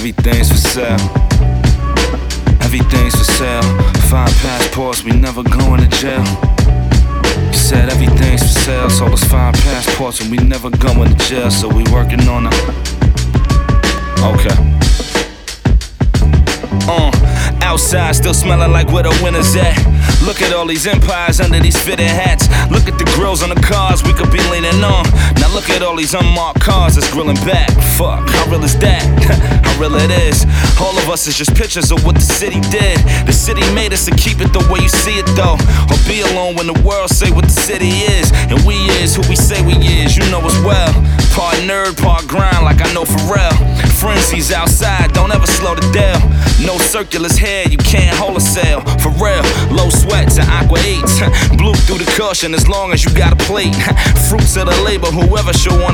Everything's for sale. Everything's for sale. 5 passports, we never going to jail. He said everything's for sale, sold us 5 passports and we never going to jail. So we working on it. Okay. Outside still smelling like where the winter's at. Look at all these empires under these fitted hats. Look at the grills on the cars we could be leaning on. Now look at all these unmarked cars that's grilling back. Fuck, how real is that? How real it is. All of us is just pictures of what the city did. The city made us to keep it the way you see it though. Or be alone when the world say what the city is. And we is who we say we is, you know as well. Part nerd, part grind like I know Pharrell. Frenzies outside, don't ever slow the deal. No circulars here, you can't hold a sail. For real, low sweats and aqua 8s. Blue through the cushion as long as you got a plate. Fruits of the labor, whoever should wanna